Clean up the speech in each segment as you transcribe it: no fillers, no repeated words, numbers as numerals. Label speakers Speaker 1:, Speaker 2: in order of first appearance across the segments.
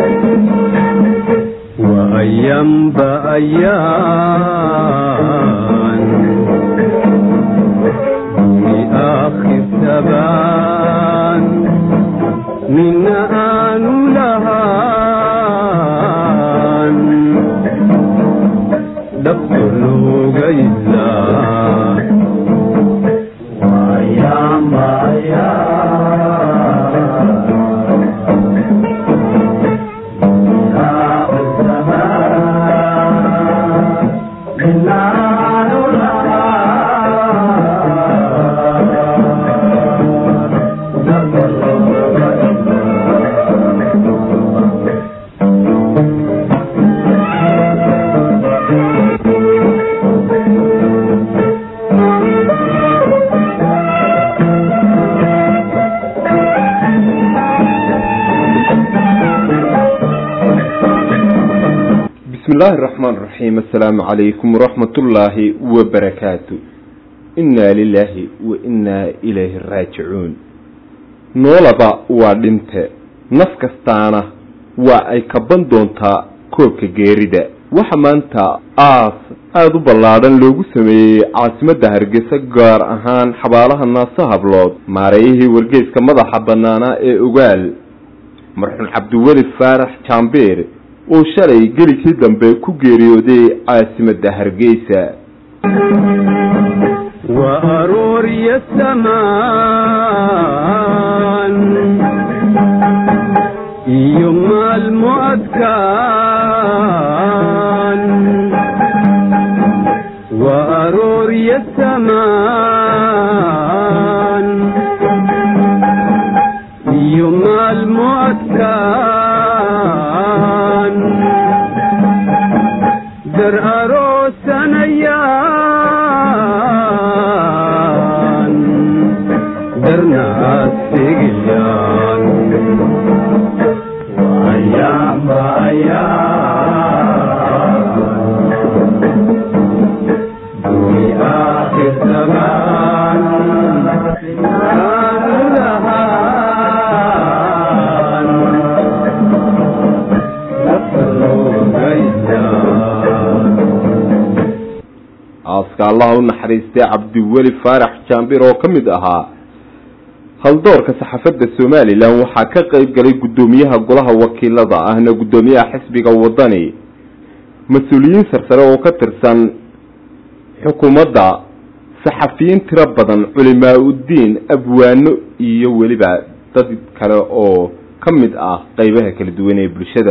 Speaker 1: وأيام بأيام آخر ثبان من آن لهان دخل غيلا وأيام بسم الله الرحمن الرحيم. السلام عليكم ورحمة الله وبركاته. إنا لله وإنا إليه راجعون. نولبا وادنت نفكستانا وأي كبندونتا كوك جيريدا وحمانتا aadu ballaaran loogu sameeyay caasimada Hargeysa gaar ahaan xabaalaha Naasahablood maareeyay wargeyska madaxa banaana ee Ogaal marxuum Cabdiweli Faarax Jambeer oo shalay gelikii dambe ku geeriyooday caasimada Hargeysa wa aroor yasamaan yawm al-mu'adkan wa aroor yasamaan yawm al-mu'adkan در أروسانيان در ناس تجيان وأيام دوني آخر زمان الله نحريستي عبدولي فارح جامبير oo kamid ahaa haldoorka saxaafadda Soomaaliland waxa ka qayb galay gudoomiyaha golaha wakiilada ahna gudoomiyaha xisbiga wadani mas'uuliyiin sarsare oo ka tirsan xukuumadda saxafiyiin tiro badan culimaa u diin abwaano iyo waliba dad kale oo kamid ah qaybaha kala duwan ee bulshada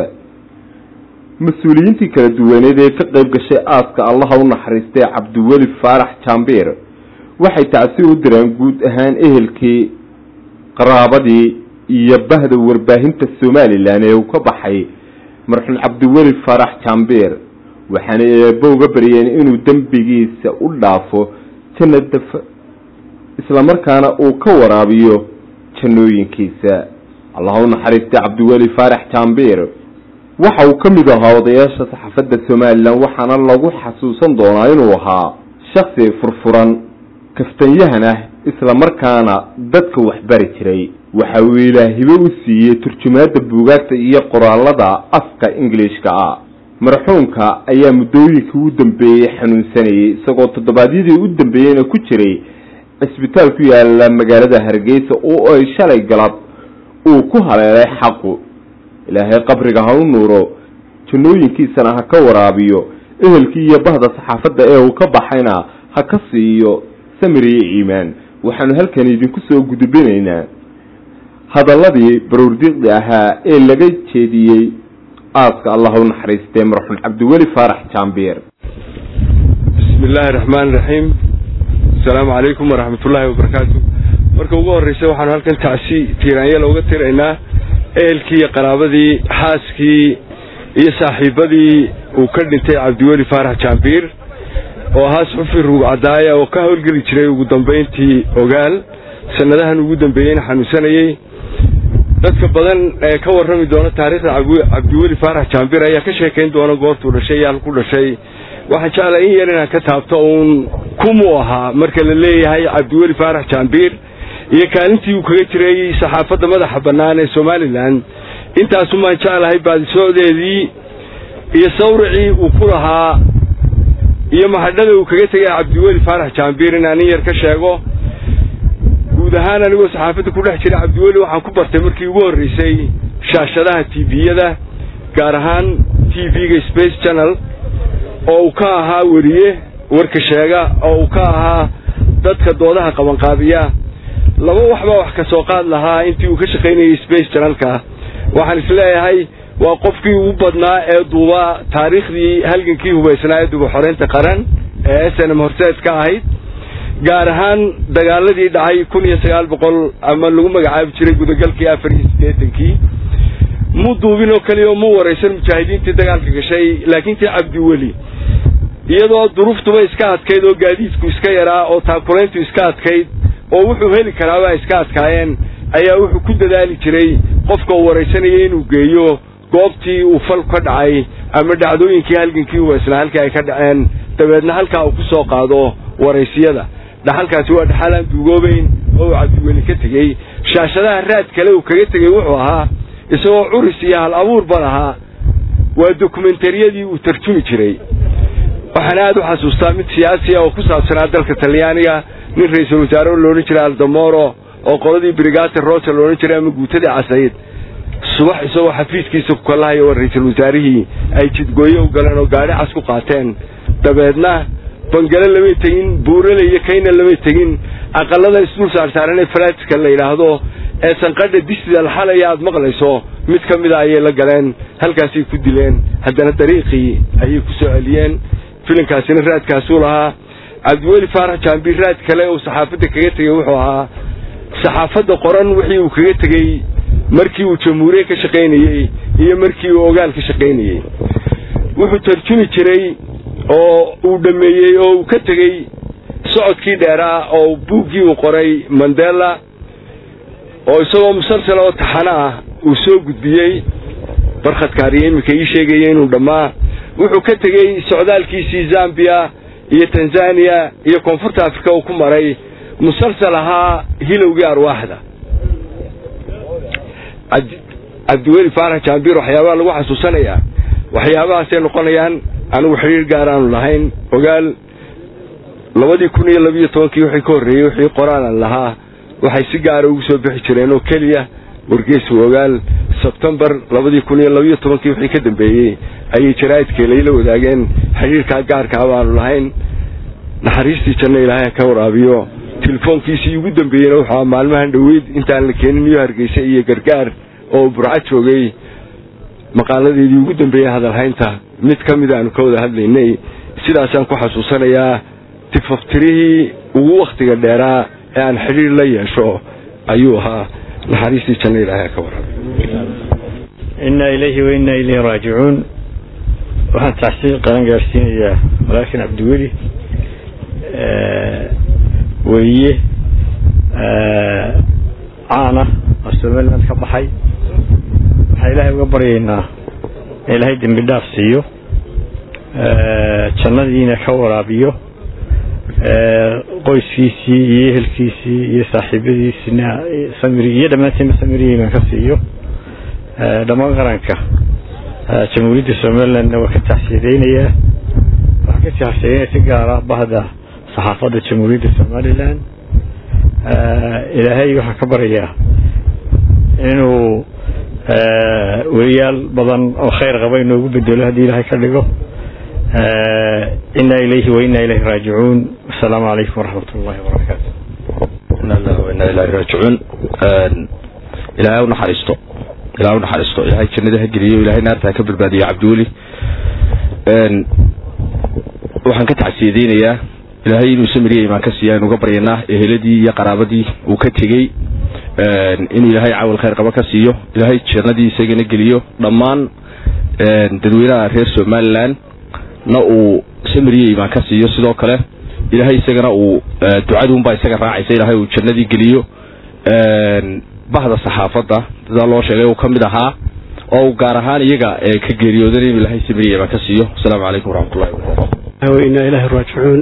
Speaker 1: مسؤولينتي kala duwaneed ee ka qayb gashay aaska Allah u naxariistay Cabdiweli Faarax Jambeer waxay taasi u direen guud ahaan ehelkii qaraabadii iyo bahda warbaahinta Soomaaliland ee uu ka baxay marxuum Cabdiweli Faarax Jambeer waxaana booga bariyeen inuu dambigiisa u dhaafo jannada isla markaana uu ka waraabiyo jannooyinkiisa Allah u naxariistay Cabdiweli Faarax Jambeer waxa uu kamid ahaa odayaasha saxaafadda Soomaaliland waxaana lagu xasuusan doonaa inuu ahaa shakhsi furfuran kaftanyahana isla markaana dadka wax bari jiray waxa uu Ilaahay u siiyay turjumaada buugaagta iyo qoraalada afka Ingiriiska ah marxuumka ayaa muddooyinkii u dambeeyay xanuunsanayay isagoo toddobaadyadii u dambeeyayna ku jiray isbitaal ku yaala magaalada Hargeysa oo ay shalay galab uu ku haleelay xaqu ilaahay qabriga ha u nuuro jannooyinkiisana ha ka waraabiyo ehelkii iyo bahda saxaafadda ee uu ka baxayna ha ka siiyo samiri iimaan waxaanu halkan idinku soo gudbinaynaa hadalladii baruurdiiqda ahaa ee laga jeediyey aaska Allah u naxariistay marxuum Cabdiweli Faarax Jambeer
Speaker 2: bismillaahir rahmaanir rahiim assalaamu alaykum wa rahmatullaahi wa barakaatuh marka ugu horreysay waxaan halkan taasi tiiraanyada uga tiraynaa ehelkii qaraabadii xaaskii iyo saaxiibadii uu ka dhintay Cabdiweli Faarax Jambeer oo haas xufir uu cadaaya oo ka howlgali jiray ugu dambeyntii Ogaal sanadahan ugu dambeeyeen xanuunsanayay dadka badan ee ka warrami doona taariikhda Cabdiweli Faarax Jambeer ayaa ka sheekeyn doona goortuu dhashay yaal ku dhashay waxaan jeclahay in yarina ka taabto uun kumu ahaa marka la leeyahay Cabdiweli Faarax Jambeer iyo kaalintii uu kaga jiray saxaafadda madaxa bannaan ee Soomaaliland intaasu maan jeclahay baadisoodeedii iyo sawricii uu ku lahaa iyo mahadhada uu kaga tegay cabdiweli faarax jaambiir inaan yar ka sheego guud ahaan anigoo saxaafadda ku dhex jiray cabdiweli waxaan ku bartay markii ugu horreysay shaashadaha tviyada gaar ahaan tvga Space Channel oo uu ka ahaa wariye warka sheega oo uu ka ahaa dadka doodaha qaban qaabiya laba waxba wax ka soo qaad lahaa intii uu ka shaqeynayay Space Channel-ka waxaan isleeyahay waa qofkii ugu badnaa ee duuba taariikhdii halgankii hubaysnaa ee dib u xoreynta qaran ee SNM horseed ka ahayd gaar ahaan dagaaladii dhacay 1900 ama lagu magacaabi jiray gudagalkii 84kii mu duubin oo kaliya mu wareysan mujaahidiintii dagaalka gashay laakiin tii cabdiweli iyadoo duruuftuba iska adkayd oo gaadiidku iska yaraa oo taakuleyntu iska adkayd oo wuxuu heli karaaba iska adkaayeen ayaa wuxuu ku dadaali jiray qofka wareysanaya inuu geeyo goobtii uu fal ka dhacay ama dhacdooyinkii halgankii hubaysnaa halkii ay ka dhaceen dabeedna halkaa uu ku soo qaado wareysiyada dhaxalkaasi waa dhaxalaan duugoobayn oo cabdiweli ka tegey shaashadaha raad kale uu kaga tegey wuxuu ahaa isagoo curis iyo hal abuur ba lahaa waa dokumentariyadii uu tarjumi jiray waxaan aad u xasuustaa mid siyaasi ah oo ku saabsanaa dalka Talyaaniga nin ra'iisul wasaare oo loolan jiray Aldamoro oo qoladii Brigate Rosa loolan jiray ama guutada Casayd subax isagoo xafiiskiisa ku kalahay oo ra'iisul wasaarihii ay jidgooyo u galeen oo gaari cas ku qaateen dabeedna bangale lama tagin buurale iyo kayna lama tagin aqalada isdul saaran ee faraadka la yiraahdo ee sanqadha disida xalay aad maqlayso mid kamid ah ay la galeen halkaasii ku dileen haddana dariiqii ayay ku soo celiyeen filinkaasina raadkaas uu lahaa cabdiweli faarax jaambiir raad kale oo saxaafadda kaga tagay wuxuu ahaa saxaafadda qoran wixii uu kaga tagay markii uu jamhuuriyadda ka shaqeynayay iyo markii uu ogaal ka shaqeynayay wuxuu tarjumi jiray oo uu dhameeyay oo uu ka tagay socodkii dheeraa oo buuggii uu qoray Mandela oo isagoo musalsal oo taxana ah uu soo gudbiyay barkhad kaariye imika ii sheegay inuu dhamaa wuxuu ka tagay socdaalkiisii Zambia iyo Tanzania iyo Koonfurta Afrika uu ku maray musalsal ahaa hilowgii arwaaxda cabdiweli faarax jaambiir waxyaabaha lagu xasuusanayaa waxyaabahaas ay noqonayaan anigu xiriir gaar aan lahayn ogaal 2012 wixii ka horreeyay wixii qoraan lahaa waxay si gaar ah ugu soo bixi jireen oo kaliya wargeys ogaal September 2012 wixii ka dambeeyay ayay jaraa'idka la wadaageen xiriirka gaarka ah aan lahayn naxariistii janna Ilaahay ka waraabiyo telefoonkiisii ugu dambeeyay waxa maalmahan dhaweyd intaan la keenin iyo hargeysa iyo gargaar oo burcad joogay maqaaladeedii ugu dambeeyay hadal haynta mid kamid ah ka wada hadlaynay sidaas aan ku xasuusanayaa tifaftirihii ugu waqtiga dheeraa ee aan xiriir la yeesho ayuu ahaa naxariistii janna Ilaahay ka waraabiyo
Speaker 3: inna ilayhi wa inna ilayhi raaji'uun waxaan taxsiin qaran gaarsiinayaa walaakin cabdiweli wariye caana Somaliland ka baxay waxay Ilaahay uga baryaynaa Ilaahay dambi dhaaf siiyo jannadiina ka waraabiyo qoyskiisii iyo ehelkiisii iyo saaxiibadiisina samiri iyo dhammaantiin samiriyeena ka siiyo dhammaan qaranka jamhuuriyadda Somaliland waa ka taxsiideynaya waxa ka taxsiideynaya si gaar ah bahda saxaafadda jamhuuriyadda Somaliland Ilaahay waxa ka baryaa inuu wariyaal badan oo khayr qaba inuu bedelo hadii Ilaahay ka dhigo inna ilayhi wa inna ilayhi raaji'uun assalamu alaykum wa rahmatullahi wa barakatuh
Speaker 4: inna lillahi wa inna ilayhi raaji'uun Ilaahay u naxariisto Ilaahay jannada ha geliyo Ilaahay naarta ka badbaadiyo cabdiweli waxaan ka taxsiideynayaa Ilaahay inuu samiriyay imaan ka siiyay uga baryanaa eheladii iyo qaraabadii uu ka tagay inuu Ilaahay caawil khayr qaba ka siiyo Ilaahay jannadii isagana geliyo dhammaan dadweynaha reer Somaliland na uu samiriyay imaan ka siiyo sidoo kale Ilaahay isagana uu ducaduun baa isaga raacaysa Ilaahay uu jannadii geliyo bahda saxaafadda sida loo sheegay uu kamid ahaa oo gaar ahaan iyaga ka geeriyooday inuu Ilaahay samiriyay imaan ka siiyo assalamu alaykum wa rahmatullahi wa barakatuh
Speaker 5: wa inna ilayhi raaji'uun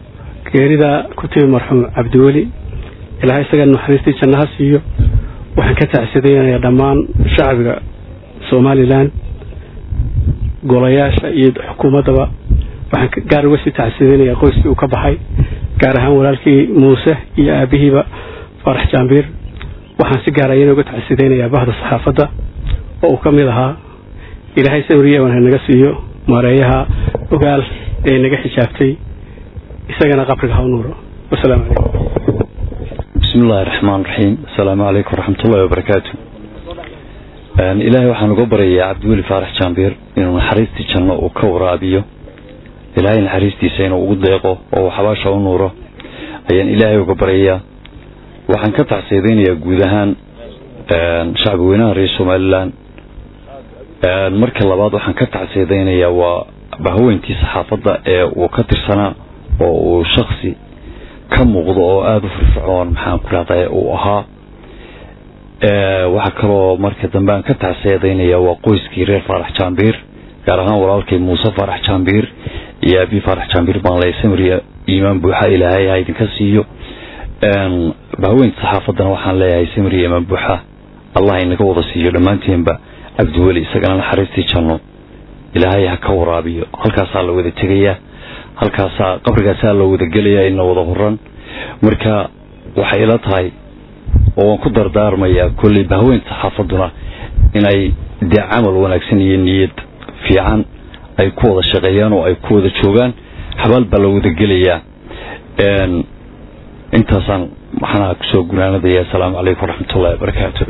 Speaker 5: geerida ku timi marxuum cabdiweli Ilaahay isaga naxariistii jannaha siiyo waxaan ka tacsiideynaya dhammaan shacbiga Somaliland golayaasha iyo xukuumadaba waxaan gaar uga sii tacsiideynaya qoyskii uu ka baxay gaar ahaan walaalkii Muuse iyo aabihiiba Farax Jaambir waxaan si gaar ah uga tacsiideynaya bahda saxaafadda oo ka mid ahaa ilaahay sawriye waan naga siiyo maareeyaha ogaal ee naga xijaabtay isagana qabriga ha nuuro wassalaamu calaykum
Speaker 6: bismillahir rahmaanir rahiim assalaamu calaykum waraxmatullaahi wabarakaatuh ilaahay waxaan uga baryayaa Cabdiweli Faarax Jaambir inuu naxariistii janno uu ka waraabiyo ilaahay naxariistiisa inuu ugu deeqo oo xabaasha u nuuro ayaan ilaahay uga baryayaa waxaan ka tacsiideynayaa guud ahaan shacbi weynaha reer Somaliland marka labaad waxaan ka tacsiideynayaa waa bahweyntii saxaafadda ee uu ka tirsanaa oo uu shakhsi ka muuqdo oo aad u firfircoon maxaan ku raacay uu ahaa waxa kaloo marka dambe aan ka tacsiideynayaa waa qoyskii reer Faarax Jaambir gaar ahaan walaalkay Muuse Faarax Jaambir iyo abi Faarax Jaambir baan la samriya iimaan buuxa ilaahay ha idinka siiyo bahweynta saxaafadana waxaan leeyahay samriya iimaan buuxa Allah inaga wada siiyo dhamaantiinba Cabdiweli isagana naxariistii janno ilaahay ha ka waraabiyo halkaas la wada tagayaa halkaas qabrigaas la wada galayaa in wada horan marka waxay ila tahay oo ku dardaarmaya kulli bahweynta saxaafaduna inay amal wanaagsan iyo niyad fiican ay ku wada shaqeeyaan oo ay ku wada joogaan xabal baa la wada galayaa intaasan waxaan ku soo gunaanadayaa assalaamu calaykum waraxmatullaahi wabarakaatuh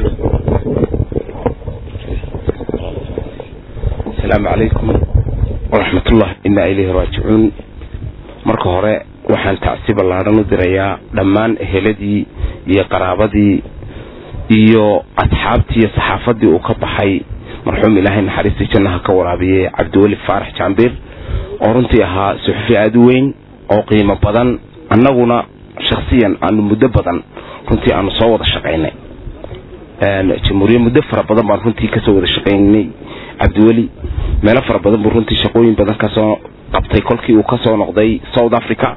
Speaker 7: السلام عليكم ورحمة الله إنا إليه راجعون marka hore waxaan tacsiib ballaaran u dirayaa dhammaan eheladii iyo qaraabadii iyo asxaabtii iyo saxaafadii uu ka baxay marxuum ilaahay naxariistii jannaha ka waraabiye Cabdiweli Faarax Jaambir oo runtii ahaa suxufi aad u weyn oo qiimo badan annaguna shakhsiyan aanu muddo badan runtii aanu soo wada shaqeynay jamhuuriyadda muddo fara badan baan runtii ka soo wada shaqeynay Cabdiweli meelo fara badan buu runtii shaqooyin badan ka soo qabtay kolkii uu ka soo noqday South Africa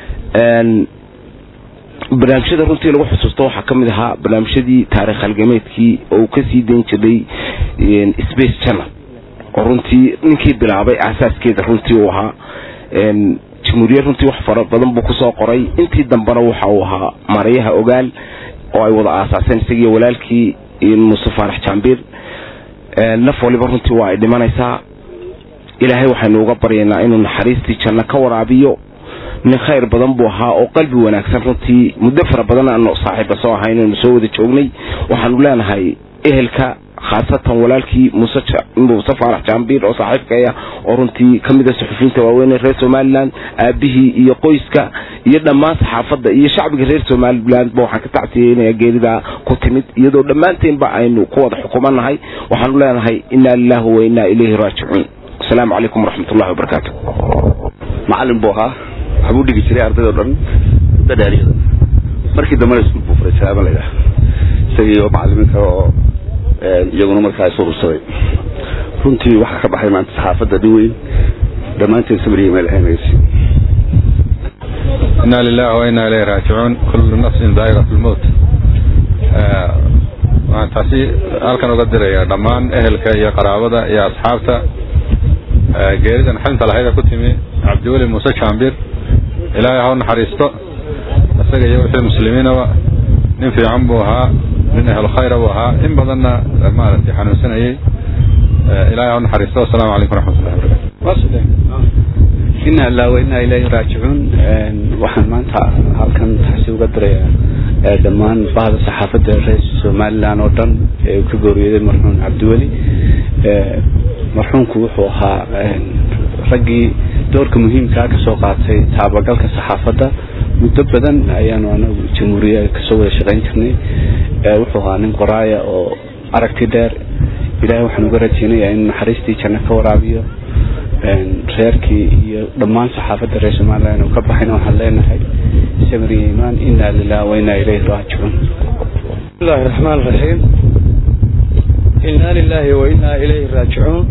Speaker 7: barnaamijyada runtii lagu xusuusto waxa kamid ahaa barnaamijyadii taariikh halgameedkii oo ka sii deyn jiray Space Channel oo runtii ninkii bilaabay asaaskeeda runtii uu ahaa jamhuuriyadda runtii wax fara badan buu ku soo qoray intii dambana waxa uu ahaa maareeyaha ogaal oo ay wada aasaaseen isagii walaalkii Muuse Faarax Jaambir naf waliba runtii waa ay dhimanaysaa ilaahay waxaanu uga baryaynaa inuu naxariistii janno ka waraabiyo nin khayr badan buu ahaa oo qalbi wanaagsan runtii muddo fara badan aanu saaxiibo soo ahayn inuu soo wada joognay waxaanu leenahay ehelka khaasatan walaalkii Muuse Faarax Jaambir oo saaxiibkaya oo runtii kamid ah suxufiyiinta waaweyn ee reer Somaliland aabihii iyo qoyska iyo dhammaan saxaafadda iyo shacbiga reer Somaliland waxaan ka tacsiyeynaa geerida ku timid iyadoo dhammaanteedba aynu ku wada xukumanahay waxaanu leenahay inna lillahi wa inna ilayhi raaji'uun السلام عليكم ورحمة الله وبركاته
Speaker 8: معلم بوها حبود دي جري ardayda dhan dadaaliyada markii dambe isku buufray salaam leeyahay isaga macalimiinta oo iyaguna markaa soo rusaday runtii waxa ka baxay maanta saxaafadda diweyn dhamaanteen sabriye meel haynaysay
Speaker 9: inna lillahi wa inna ilayhi raaji'uun kullu nafsin daa'iqatul maut taasi halkan uga diraya dhammaan ehelka iyo qaraabada iyo asxaabta geeridan xanta lahayd ku timi Cabdiweli Muuse Jaambir ilaahay ha naxariisto asaga iyo wixii muslimiinaba nin fiican buu ahaa nin ahlu khayr buu ahaa in badanna maaragtay xanuunsanayay ilaahay ha naxariisto assalaamu calaykum waraxmatullaahi wabarakaatuh
Speaker 10: inna lillahi wa inna ilayhi raaji'uun waxaan maanta halkan taxsiib uga dirayaa dhammaan bahda saxaafadda reer Somaliland oo dhan ee ku gooriyay marxuum Cabdiweli marxuumku wuxuu ahaa raggii doorka muhiimka ah ka soo qaatay taabagalka saxaafadda muddo badan ayaanu anagu jamhuuriyadda ka soo wada shaqeyn jirnay wuxuu ahaa nin qoraaya oo aragti dheer ilaahay waxaan uga rajaynayaa in naxariistii janno ka waraabiyo reerkii iyo dhammaan saxaafadda reer Somaliland oo ka baxayna waxaan leenahay sabri iimaan inna lillahi wa inna ilayhi raaji'uun
Speaker 5: bismillahir rahmaanir rahiim inna lillahi wa inna ilayhi raaji'uun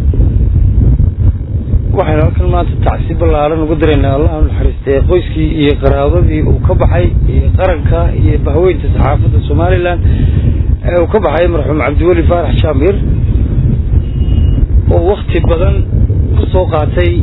Speaker 5: waxaan halkan maanta tacsiib ballaaran ugu direynaa Allah uu naxariistay qoyskii iyo qaraabadii uu ka baxay iyo qaranka iyo bahweynta saxaafadda Somaliland
Speaker 11: وكبحي مرحوم عبد الولي فارح شامبير ووقت بدن كسوقاتي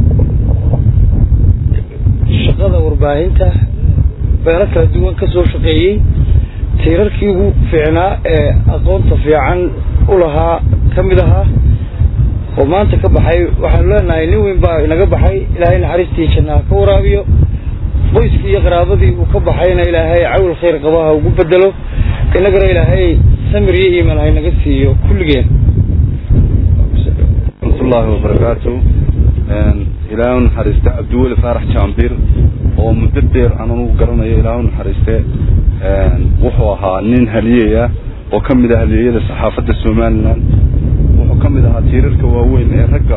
Speaker 11: shaqada warbaahinta beelo kala duwan ka soo shaqeeyay tiirarkii ugu fiicnaa ee aqoonta fiican u lahaa kamid ahaa oo maanta ka baxay waxaan leenahay nin weyn baa inaga baxay ilaahay naxariistiisa jannaha ka waraabiyo qoyskii iyo qaraabadii uu ka baxayna ilaahay cawl khayr qabaha ugu bedelo inagana ilaahay samir iyo iimaan ay naga siiyo kulligeen
Speaker 10: الله وبركاته إلهون حريسته عبد الولي فارح شامبير ومدبر أنا نقرنا إلهون حريسته وحوها نين هلية وكم ده هلية الصحافة السومالنا وكم ده هتيرك وهوين رجع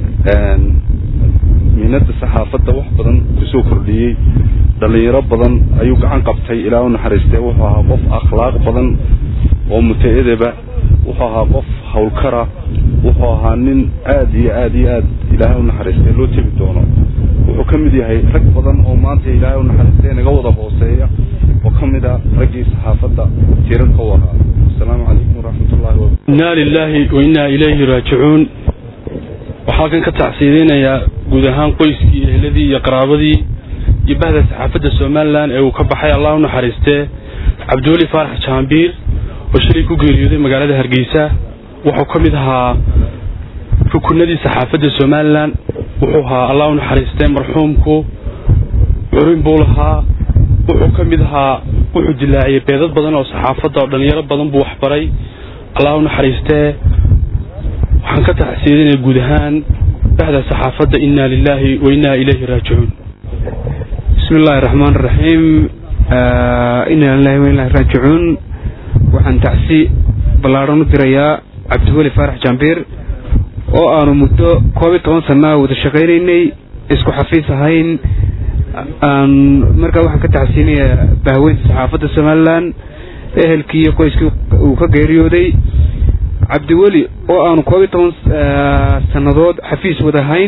Speaker 10: من الصحافة وحبا بسوكر لي دلي ربضا أيوك عن قبتي إلهون حريسته وحوها قف أخلاق بدن ومتأدبة وحوها قف هولكرة وحوها نين آدي إلهي ونحرسته لو تبي دونه وكمل هاي رج بدن أو مانت إلهي ونحرسته نجوده بوسية وكمل رجي صحافة تير القوة. السلام عليكم ورحمة الله وبركاته.
Speaker 12: إنا لله وإنا إليه راجعون. وحاكن كتعسيرين يا جودهان قيسي الذي يقرابدي يبهذا صحافة السومالان أو كبحي الله ونحرسته عبد الولي فارح شامبير وشريكو جريودي مقالة هرجيسة وحكمتها ركنادي صحافة السومالان وحوها الله نحرسته مرحومكو عرين بولها وحكمتها وحد الله بيضات بدن أو صحافة ودنيا بدن بوحبري الله نحرسته وحنكتح سيدنا الجودهان بعد صحافة إنا لله وإنا إليه راجعون.
Speaker 13: بسم الله الرحمن الرحيم. إنا لله وإنا إليه راجعون. وحن تعسي بلارون الدريا عبد الولي فارح جامبير oo aanu muddo 12 sano wada shaqeynay isku xafiis ahayn marka waxaan ka tacsiinayaa bahweynta saxaafadda Soomaaliland ehelkii qoyskii uu ka geeriyooday Cabdi Wali oo aanu 12 sanadood xafiis wada ahayn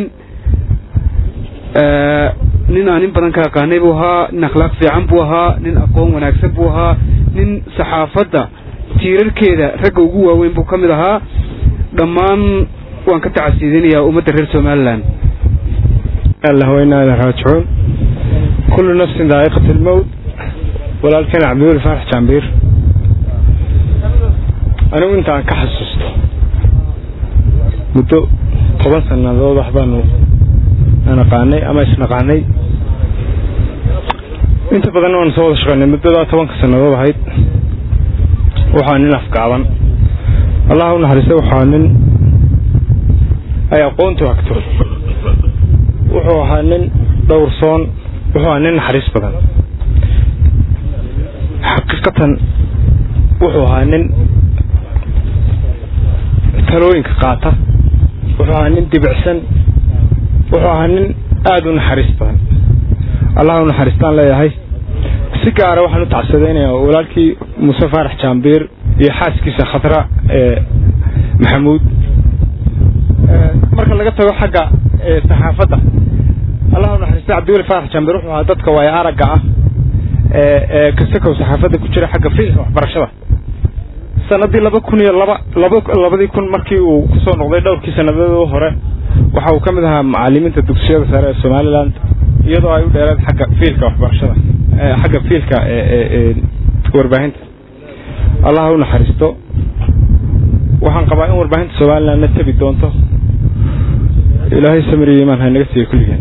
Speaker 13: nin aan in badan ka aqaanay buu ahaa nin akhlaaq fiican buu ahaa nin aqoon wanaagsan buu ahaa nin saxaafadda tiirarkeeda rag ugu waaweyn buu kamid ahaa dhammaan وان كتعسيدين يا أمة الرئيس سومالان.
Speaker 3: الله وإنا إليه راجعون. كل نفس ذائقة الموت ولكن عبد الولي فارح شامبير أنا وأنت عن كحسست مدة طبعا سنة ذو ضحبانو أنا قاني أما إسنا قاني أنت بدنا نصور شغلنا مدة ذا طبعا سنة ذو ضحيت وحانين أفكارا الله ونحرسه وحانين أي قونت أكتر وحوهانن دورصون وحوهانن حريص بدن حقيقة وحوهانن تلوين كقاطة وحوهانن دبعسن وحوهانن آدون حريص بدن الله نحرستان لا يهي سيكارة وحنو تعسدين ولكن موسى فارح جامبير يحاسكي سخطرة محمود marka laga tago xagga saxaafadda Allahu naxariisto Cabdi Wali Farax Jambir wuxuu ahaa dadka way araga ah kasoo saxaafadda ku jira xagga fiilka waxbarashada sanadii 2002 markii uu ku soo noqday dhowrkii sanadood hore waxa uu kamid ahaa macallimiinta dugsiyada sare ee Soomaaliland iyadoo ay u dheeraad xagga fiilka waxbarashada xagga fiilka warbaahinta Allahu naxariisto waxaan qabaa in warbaahinta Soomaaliland la tabi doonto إلهي سمري إيمان هاي نقصي كل جن.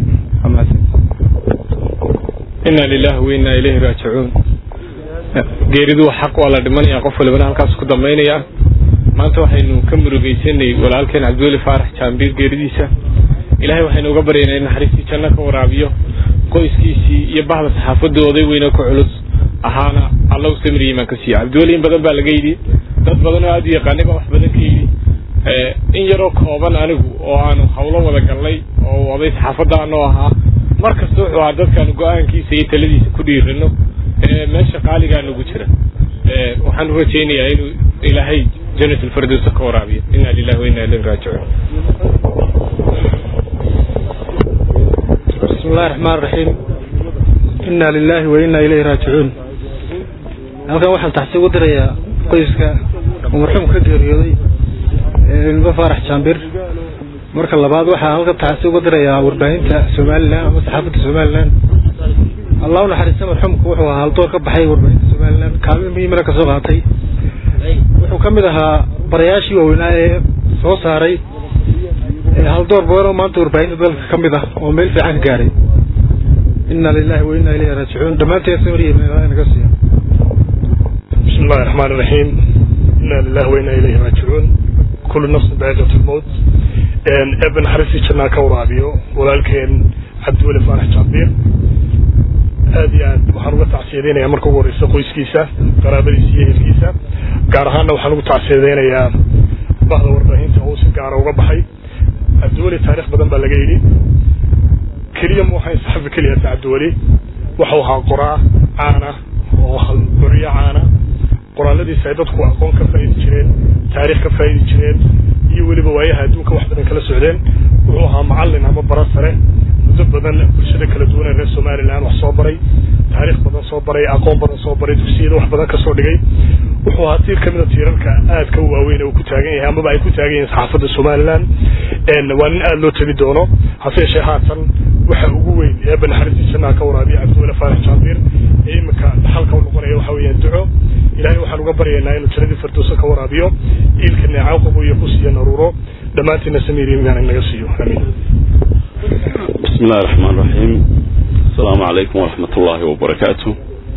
Speaker 12: إنا لله وإنا إليه راجعون. جيردو حق ولا دمني أقفل بنا هالكاس كدمين يا ما أنتوا حينو كم رجيسني ولا هالكين عبد الولي فارح شامبير جيرديسا إلهي وحينو قبرين إن حريستي كنا كورابيو كويس كيسي يبقى الصحافة دوضي وينك علوز أهانا الله سمري إيمان كسي عبد الولي بدل بالجيدي بدل هذه قانبة وحبنا كيدي in yaroo kooban anigu oo aanu hawlo wada galnay oo waday saxaafadda anoo ahaa markasta wuxuu ahaa dadkaan go'aankiisa iyo taladiisa ku dhiirano meesha qaaligaa nagu jira waxaan u rajaynayaa inuu ilaahay jannatul firdaws ka waraabiyo inna lillahi wa inna ilayhi raaji'uun.
Speaker 5: bismillahir rahmaanir rahiim inna lillahi wa inna ilayhi raaji'uun. halkan waxaan taxsiin u dirayaa qoyska
Speaker 14: ومرحوم كجريودي بفرح جامبير marka labaad waxa halka taasi uga diraya warbaahinta Soomaaliland ama saxaafadda Soomaaliland Allahu naxariisto marxuumku wuxuu ahaa haldoor ka baxay warbaahinta Soomaaliland kaalin muhiim ah ka soo qaatay wuxuu kamid ahaa barayaashii waaweynaa ee soo saaray haldoor booro maanta warbaahinta dalka kamid ah oo meel fiican gaaray inna lillahi wa inna ilayhi raaji'uun dhamaanteen samriye naga siiyo bismillahir rahmaanir rahiim inna lillahi wa inna ilayhi raaji'uun kullu nafsin dha'iqatul maut ابن حرسي كنا كورابيو ولكن عبد الولي فارح جامبير هذه وحنوقع تعسيرين يا مركو ورئيس قويس كيسة قرابة سيئة كيسة قارهانا وحنوقع تعسيرين يا بعض ورباهين تغوص قارة وقبحي عبد الولي تاريخ بدن بلغيني كريم وحي صحف كلية عبد الولي وحوها قراء عانا وحل برية عانا قراء الذي سيدتكو أقوم كفايد جنين تاريخ كفايد جنين waliba waayaha adduunka wax badan kala socdeen wuxuu ahaa macallin ama barasare muddo badan bulshada kala duwan ee Soomaaliland wax soo baray taariikh badan soo baray aqoon badan soo baray dugsiyada wax badan ka soo dhigay wuxuu ahaa tiir kamid ah tiirarka aadka u waaweyn ee uu ku taagan yahay ama ay ku taagan yihiin saxaafadda Soomaaliland waa nin aad loo tagi doono hase yeeshee haatan waxa ugu weyn ee Ibn Xariisina ka waraabiya Cabdulwali Faarax Jaambiir ee imika halka uu noqonayo waxa weeyaan duco ilaahay waxaan uga baryaynaa inuu jannada firdawsa ka waraabiyo ilkana caaqabo iyo ku siiyo naruuro dhamaantina samiiriin naga siiyo amiin
Speaker 8: bismillahir rahmaanir rahiim assalamu alaykum wa rahmatullahi wa barakatuh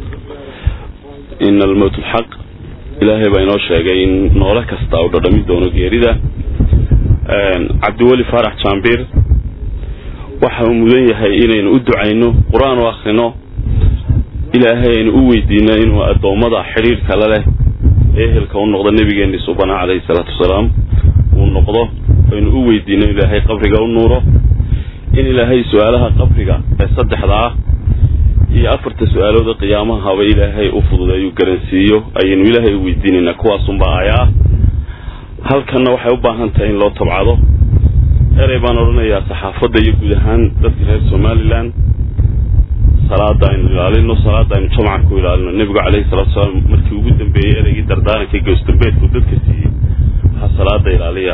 Speaker 8: innal mawt alhaq ilaahay baa inoo sheegay in noole kasta oo dhadhami doono geerida Cabdulwali Faarax Jaambiir waxa uu mudan yahay inaynu u ducayno quraan oo akhrino ilaahay aynu u weydiino inuu adoomada xiriirka la leh ehelka uu noqdo nabigeena subhanahu alayhi salatu wasalaam uu noqdo aynu u weydiino ilaahay qabriga u nuuro in ilaahay su'aalaha qabriga ee saddexda iyo afarta su'aalood qiyaamaha waa ilaahay u fududeeyo garansiiyo aynu ilaahay u weydiinina kuwaas un baa ayaa halkana waxay u baahan tahay in loo tabcado eray baan oranayaa saxaafadda iyo guud ahaan dadka reer Soomaaliland salaada aynu ilaalino salaada aynu jamca ku ilaalino nabiga calayhi salaatu wasalaam markii ugu dambeeyay erayga dardaaranka goostambeedku dadka siiyay salaada ilaaliya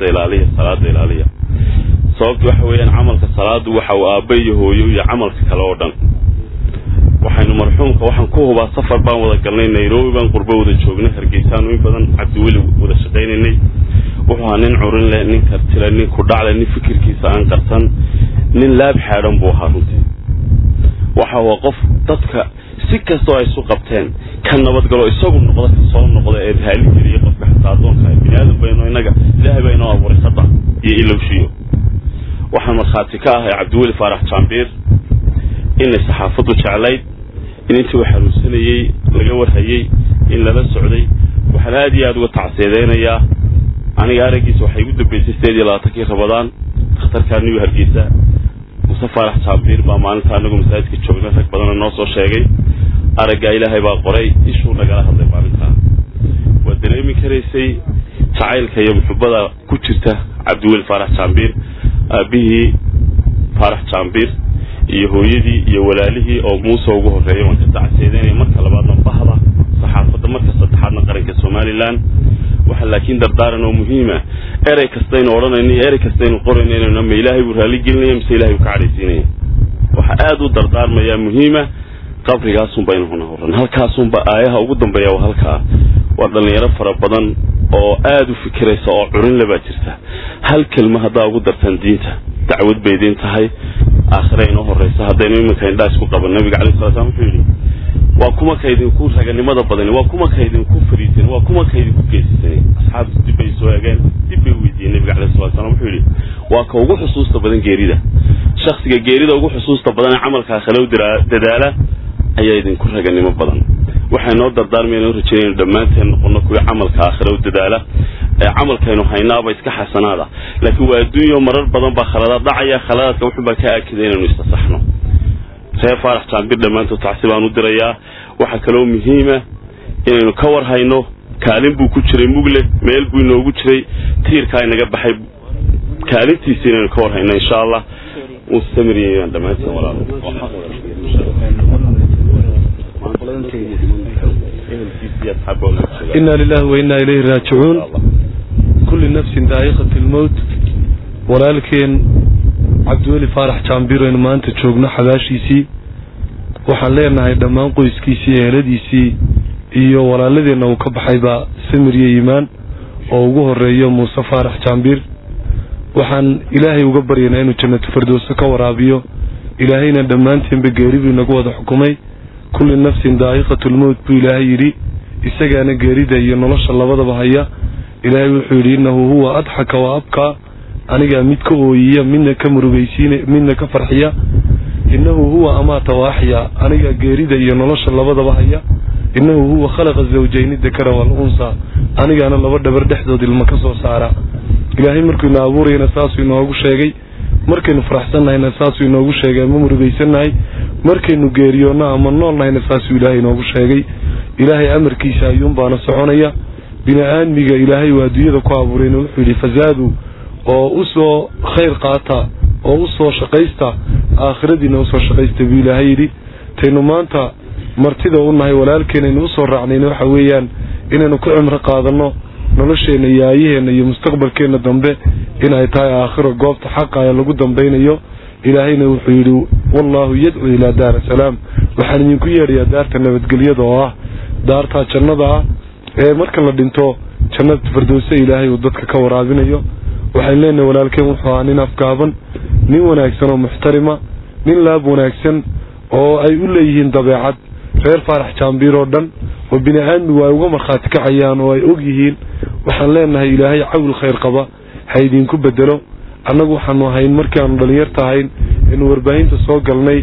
Speaker 8: sababtu waxa weeyaan camalka salaadu waxa uu aabay iyo hooyo iyo camalka kale oo dhan waxaynu marxuumka waxaan ku hubaa safar baan wada galnay Nairobi baan qurbo wada joognay Hargeysa in badan Cabdulwali wada shaqeynay wuxuu nin curin leh nin kartila nin ku dhaclay nin fikirkiisa aan qarsan nin laab xaaran buu ahaa runtii waxa uu qof dadka si kastoo ay soo qabteen kan nabad galo isagu noqdo soo noqdo ee haalin jiray qofka xataa doonka bini'aadam bayno inaga ilaahay bayno abuuray khata iyo ilowshiyo waxaan marxaati ka ahay Cabdulwali Faarax Jaambiir in saxaafaddu jeclayd in intii wax xaruusanayay laga warhayay in lala socday waxa aad iyo aad uga tacsiideynaya aniga aragiisa waxay ugu dambeysay 28 Ramadaan khatarka niyo Hargeysa Musa Faarax Jaambiir baa maalinta anagu masaajidka joognay rag badan oo soo sheegay araga ilaahay baa qoray ishu nagala hadlay maalinta waa dareemi karaysay jacaylka iyo muxubbada ku jirta Cabdulwali Faarax Jaambiir abihi Faarax Jaambiir iyo hooyadii iyo walaalihii oo Muuse ugu horeeyay waan ka tacsiideynay marka labaadna bahda saxaafadda marka saddexaadna qaranka Soomaaliland waxa laakiin dardaaran oo muhiim ah eray kasta in oranayno eray kasta in qoranayno ma ilaahay uu raali gelinayo mise ilaahay uu ka cadhaysiinayo waxa aad u dardaarmaya muhiim ah qabrigaas baynu horan halkaas ba aayaha ugu dambeeya waa halka waa dhalinyaro fara badan oo aad u fikiraysa oo curin laba jirta hal kelma hadaa ugu dartan diinta dacwad beedin tahay aakhirayna horeysa hadaynu iminka indhaas ku qaban nabiga calaysalaatu wasalaam wuxuu yiri waa kuma kaydin ku raganimada badan waa kuma kaydin ku fariisin waa kuma kaydin ku geesisan asxaabtu dib ay soo eegeen dib ay weydiiyeen nabiga calaysalaatu wasalaam wuxuu yiri waa ka ugu xusuusta badan geerida shakhsiga geerida ugu xusuusta badan camalka aakhiro dadaala ayaa idin ku raganimo badan waxay noo dardaarmayeen rajayeen dhamaanteen noqono kuwa camalka aakhiro dadaala camalkeenu haynaaba iska xasanaada laakiin waa adduunyo marar badan ba khaladaad dhacaya khaladaadka wuxuu ba ka akiday inuu istasaxno Sheekh Faarax Jaambiir dhamaantood tacsiibaan u dirayaa waxa kale oo muhiim ah inaynu ka war hayno kaalin buu ku jiray mugle meel buu inoogu jiray tiirka inaga baxay kaalintiisa inaynu ka war hayno insha Allah uu samiriyay dhamaanteen walaalo
Speaker 15: إنا لله وإنا إليه راجعون كل نفس ذائقة الموت ولكن cabdiweli faarax jaambir aynu maanta joogno xabaashiisii waxaan leenahay dhammaan qoyskiisii eheladiisii iyo walaaladeenna uu ka baxayba samir iyo iimaan oo ugu horeeyo muuse faarax jaambir waxaan ilaahay uga baryaynaa inuu jannatu firdowsa ka waraabiyo ilaahayna dhammaanteenba geeri buu inagu wada xukumay kulli nafsin daa'iqatul mawt buu ilaahay yidhi isagaana geerida iyo nolosha labadaba haya ilaahay wuxuu yidhi innahu huwa adxaka wa abkaa aniga mid ka ooyiya midna ka murugaysiina midna ka farxiya innahu huwa amaata wa axya aniga geerida iyo nolosha labadaba haya innahu huwa khalaqa zawjayni dakara wal unsa anigana laba dhabar dhexdood ilma ka soo saara ilaahay markuu ina abuurayna saasuu inoogu sheegay markaynu faraxsannahayna saasuu inoogu sheegay ama murugaysannahay markaynu geeriyoonna ama noolnahayna saasuu ilaahay inoogu sheegay ilaahay amarkiisa ayuunbaana soconaya bini aadmiga ilaahay waa adduunyada ku abuurayna wuxuu yidhi fasaadu oo u soo khayr qaata oo u soo shaqaysta aakhiradiina u soo shaqaysta buu ilaahay yidhi taynu maanta martida u nahay walaalkeenaynu u soo raacnayna waxa weeyaan inaynu ku cimro qaadanno nolosheenna iyo aayaheenna iyo mustaqbalkeenna dambe inay tahay aakhiro goobta xaqa ee lagu dambaynayo ilaahayna wuxuu yidhi wallaahu yadcuu ilaa daari salaam waxaan idinku yeedhayaa daarta nabadgelyada oo ah daartaa jannada ah ee marka la dhinto jannada firdowsa ilaahay uu dadka ka waraabinayo waxaan leenahay walaalkeen wuxuu ahaa nin afgaaban nin wanaagsan oo muxtarima nin laab wanaagsan oo ay u leeyihiin dabeecad reer faarax jaambir oo dhan oo bini aadmigu ay uga markhaati kacayaan oo ay og yihiin waxaan leenahay ilaahay cawl khayr qaba ha idinku bedelo annagu waxaanu ahayn markii aanu dhalinyarta ahayn inuu warbaahinta soo galnay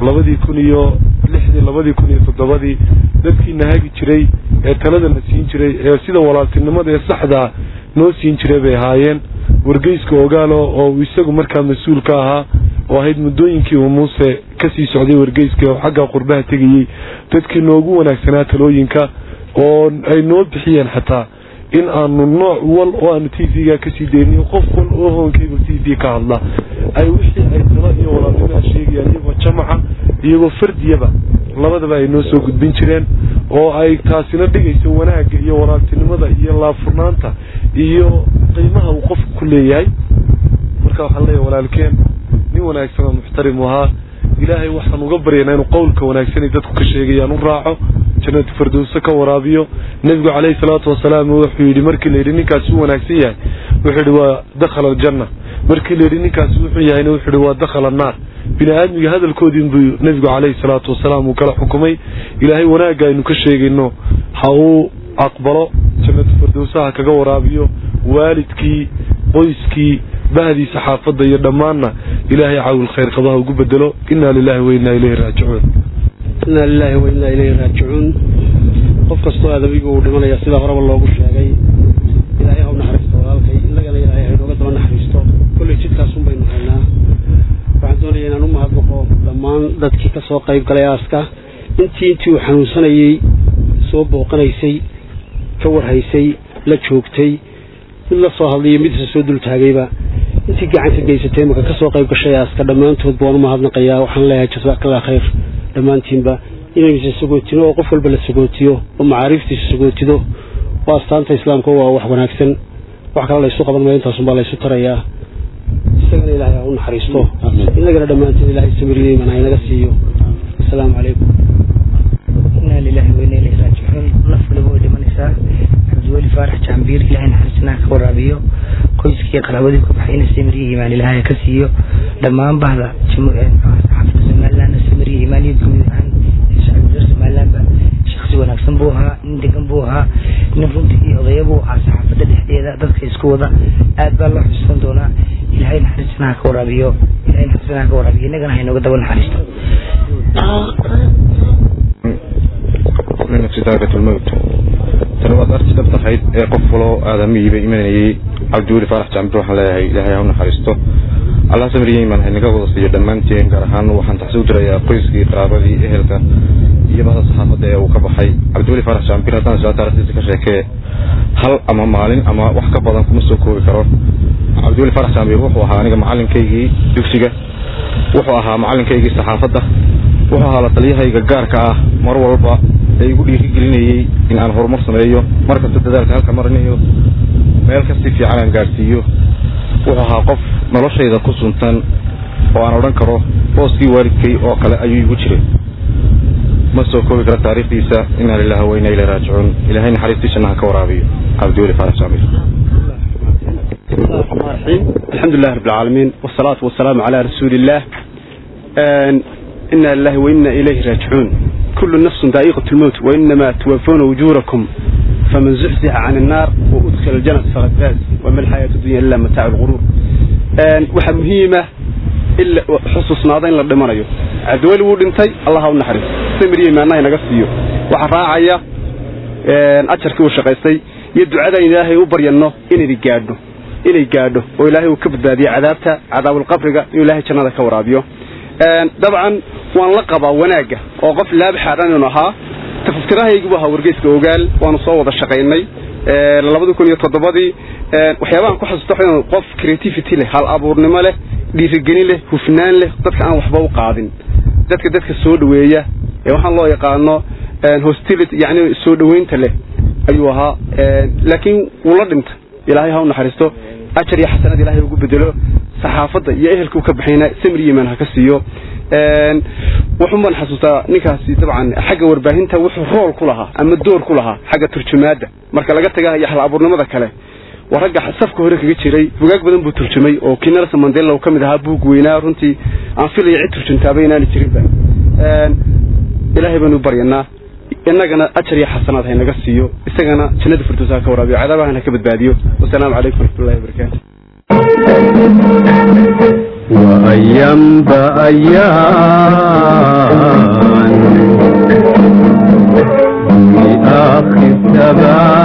Speaker 15: 2007 dadkii nahagi jiray ee taladana siin jiray ee sida walaaltinimada ee saxda noo siin jiray bay ahaayeen wargeyska ogaalo oo isagu markaa mas-uul ka ahaa oo ahayd muddooyinkii uu muuse ka sii socday wargeyska oo xagga qurbaha tegayey dadkii noogu wanaagsanaa talooyinka oo ay noo bixiyeen xataa in aanu nooc wal oo aanu tv-ga kasii deyniyo qof wal oo hoonkayba tv ka hadla ay wixii ay talo iyo walaalnimada sheegayaan iyagoo jamaca iyagoo fardiyaba labadaba ay noo soo gudbin jireen oo ay taasina dhigayso wanaagga iyo walaaltinimada iyo laafurnaanta iyo qiimaha uu qofku ku leeyahay marka waxaan leeyahay walaalkeen nin wanaagsan oo muxtarim ahaa ilaahay waxaan uga baryaynaa inuu qowlka wanaagsan ee dadku ka sheegayaan u raaco jannatu firdowsa ka waraabiyo nabigu calayhi salaatu wasalaam wuxuu yidhi markii la yidhi ninkaasi u wanaagsan yahay wuxuu yidhi waa dakhala aljanna markii la yidhi ninkaasi wuxuu yahayna wuxuu yidhi waa dakhala annaar bini aadmiga hadalkoodiin buu nabigu calayhi salaatu wasalaam uu kala xukumay ilaahay wanaagga aynu ka sheegayno ha uu aqbalo jannatu firdowsaha kaga waraabiyo waalidkii qoyskii bahdii saxaafadda iyo dhammaanna ilaahay caawil khayr qabaha ugu bedelo inna lillahi wa inna ilayhi raajicuun
Speaker 5: inna lillahi wa inna ilayhi raajicuun qof kastoo aadabigu uu dhimanaya sida horeba loogu sheegay ilaahay ha u naxariisto walaalkay innagana ilaahay ha inooga daba naxariisto kolley jidkaasun baynu haynaa waxaan doonaya inaan u mahadnaqo dhammaan dadkii ka soo qayb galay aaska intii uu xanuunsanayey soo booqanaysay ka warhaysay la joogtay mid la soo hadlayo mid soo dul taagayba intii gacan ka geysatay marka ka soo qayb gashay aaska dhammaantood baan u mahadnaqayaa waxaan leeyahay jazakallahu khayr dhammaantiinba inaynu sagootino oo qof walba la sagootiyo oo macaariiftiisa sagootido waa astaanta islaamka waa wax wanaagsan wax kale la isu qaban maayo intaasun baa la isu tarayaa isagana ilaahay ha u naxariisto innagana dhammaantiin ilaahay samiriyey iman ha inaga siiyo asalaamu calaykum
Speaker 16: inna lillahi wa inna ilayhi raajicuun naf waliba way dhimanaysaa cabdiweli faarax jaambir ilaahay naxariisanaha ka waraabiyo qoyskii qaraabadii ka baxay inay samiriyey imaan ilaahay ka siiyo dhammaan bahda xaafadda somaliland samiriyey imaan iyo guud ahaan shacabka somalilandba shakhsi wanaagsan buu ahaa nin degan buu ahaa nin runtii odaya buu ahaa saxaafadda dhexdeeda dadka isku wada aad baa loo xusuusan doonaa ilaahay naxariisanaha ka waraabiyo innagana ha inooga daba naxariisto
Speaker 4: من ابتداء الموت تنوات أرتي دبتخيد قفلو آدمي بإيمانيي عبدولي فارح جامبر وحن لهي إلهي هون حريستو الله سمريي من هنقا وضصي دمانتين كارهان وحن تحسو جريا قيسكي قرابدي إهلكا يبقى الصحافة دي وكبحي عبدولي فارح جامبر هتان سوى تارسيسي كشيكي هل أما مالين أما وحكا بضان كمسوكو بكرو عبدولي فارح جامبر وحوها نقا معلن كيجي دوكسيجا وحوها معلن كيجي صحافة وحوها لطليها يقاركا مروالبا ee igu dhiirigelinayay in aan horumar sameeyo markasta dadaalka halka marinayo meel kasii fiican aan gaarsiiyo wuxuu ahaa qof noloshayda ku suntan oo aan odhan karo booskii waalidkay oo kale ayuu igu jiray ma soo koobi kara taariikhdiisa inna lillahi wa inna ilayhi raajicuun ilaahay naxariistiisana ha ka waraabiyo cabdiweli faarax jaambiir
Speaker 17: الحمد لله رب العالمين والصلاة والسلام على رسول الله إنا لله وإنا إليه راجعون كل نفس ذائقة الموت وإنما توفون أجوركم فمن زحزح عن النار وأدخل الجنة فقد فاز وما الحياة الدنيا إلا متاع الغرور وحمهيمة إلا حصص ناضين للدمريو عدوال ودنتي الله ونحرس سمري ما ناي نقصيو وحراعيا أشرك وشقيستي يدعو إلهي وبرينه إني رجاده إلي قاده وإلهي وكبد هذه عذابته عذاب القبر إلهي كان هذا كورابيو طبعا وان لقبه وناقه وقف لا بحران ونها تفكرها يجيبها ورقيسك وقال وانا صوت الشقيني لابد يكون يتضبطي وحيوان كحس تحين قف كرياتيفيتي له هالأبورنما له ديرجني له وفنان له ذاتك أنا وحبه وقاعدين ذاتك السودوية يوحنا الله يقالنا هوستيلت يعني السودوين تله أيوها لكن ولدنت إلهي هون حريستو أشر يا حسنات إلهي وجود بدله صحافة يا أهل كوكب حينا سمري من هكسيو وحنا نحسوسا نكاسي طبعا حاجة ورباهين توح الرول كلها أما الدور كلها حاجة ترجمادة مركز لقيت جاه يحل عبورنا ماذا كله ورجع صفقه هرك جيتشري وجاك بدن بترجمي أو كنا رسم مانديلا وكم ذهب بوق وينار أنتي عن في اللي يعتر تنتابينا نتشربه إلهي بنو برينا إننا أشر يا حسنات هنا قصيو استجنا شند فرتوسا كورابي عذابها هنا كبد باديو والسلام عليكم ورحمة الله وبركاته
Speaker 18: وأيام بأيام في آخر الزمان